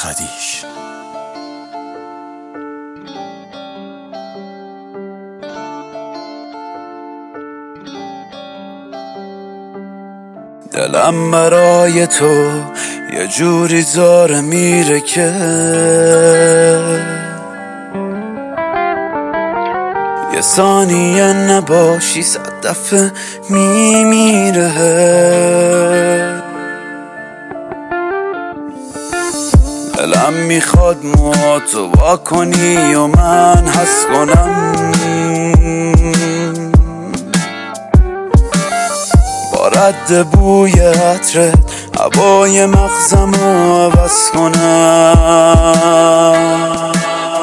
خدیش. دلم برای تو یه جوری زاره میره که یه ثانیه نباشی 100 دفعه میمیره. دلم میخواد موهاتو وا کنی و من حس کنم، با رد بوی عطرت هوای مغزمو عوض کنم.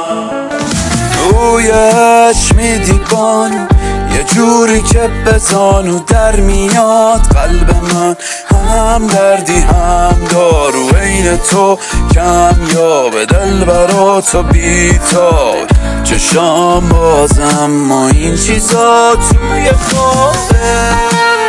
توی چشمی بان یه جوری که بزانو در میاد قلب من، هم دردی هم دارو عین تو کمیابه. دل برا تو بیتاد چشام بازم ما این چیزا توی خوابه.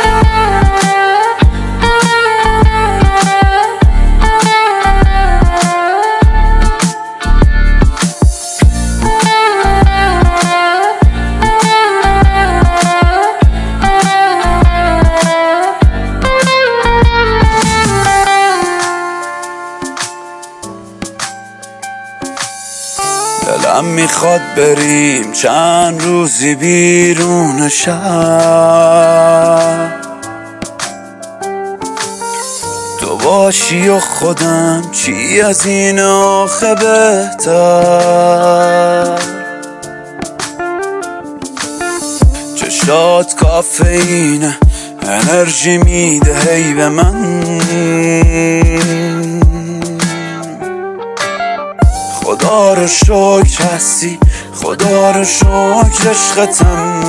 دلم میخواد بریم چند روزی بیرون شهر، تو باشی و خودم چی از این آخه بهتر. چشات کافئینه انرژی میده هی به من، خدا رو شکر هستی، خدا رو شکر عشقتم.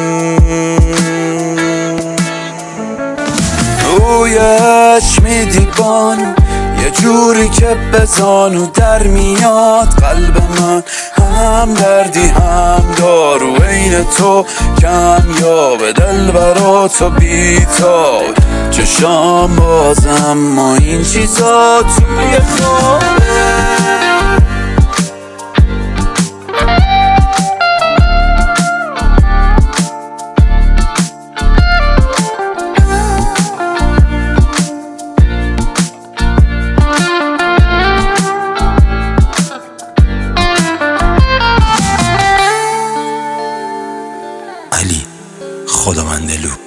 روی چشمی دیبان یه جوری که بزانو در میاد قلب من، هم دردی هم دارو عین تو کمیابه. دل برا تو بیتاد چشام بازم ما این چیزا توی خوابه. علی خداوندلو.